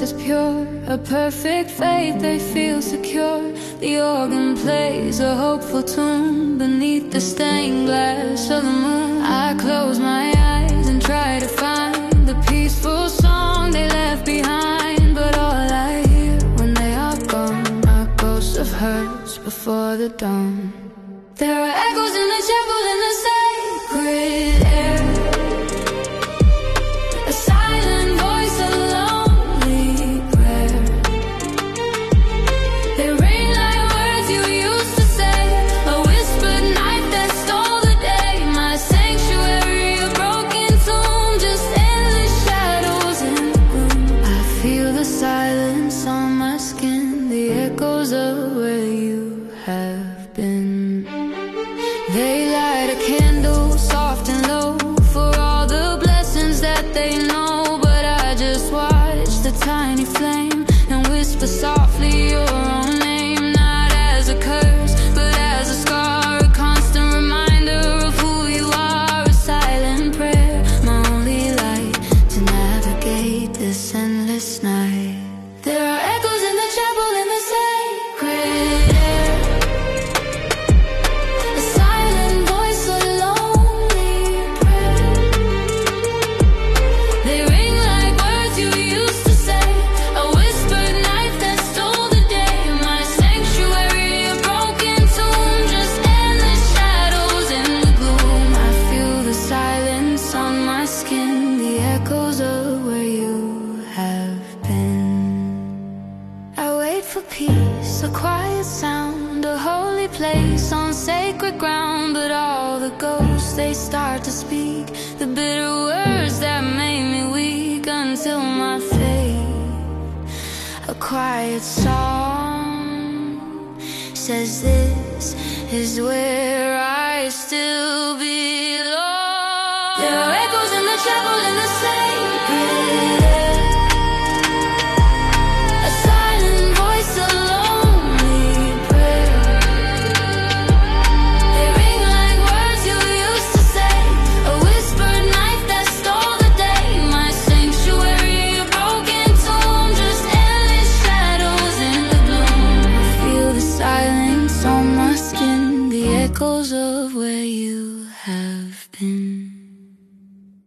is pure, a perfect faith, they feel secure. The organ plays a hopeful tune beneath the stained glass of the moon. I close my eyes and try to find the peaceful song they left behind, but all I hear when they are gone are ghosts of hers before the dawn. There are echoes in the chapel in the sacred air, a silent voice, a lonely prayer. They ring like words you used to say, a whispered knife that stole the day. My sanctuary, a broken tomb, just endless shadows in the gloom. I feel the silence on my skin, the echoes of where you have been. They light a candle soft and low for all the blessings that they know, but I just watch the tiny flame and whisper softly your own name, not as a curse, but as a scar, a constant reminder of who you are, a silent prayer, my only light to navigate this endless night. There are echoes in the chapel in the sacred air, a silent voice, a lonely prayer. They ring like words you used to say, a whispered knife that stole the day. My sanctuary, a broken tomb, just endless shadows in the gloom. I feel the silence on my skin, the echoes of where you have been. I wait for peace, a quiet sound, a holy place on sacred ground, but all the ghosts, they start to speak the bitter words that made me weak until my faith, a quiet song, says this is where I still belong. There are echoes in the chapel in the sacred air, a silent voice, a lonely prayer. They ring like words you used to say, a whispered knife that stole the day. My sanctuary, a broken tomb, just endless shadows in the gloom. I feel the silence on my skin, the echoes of where you have been.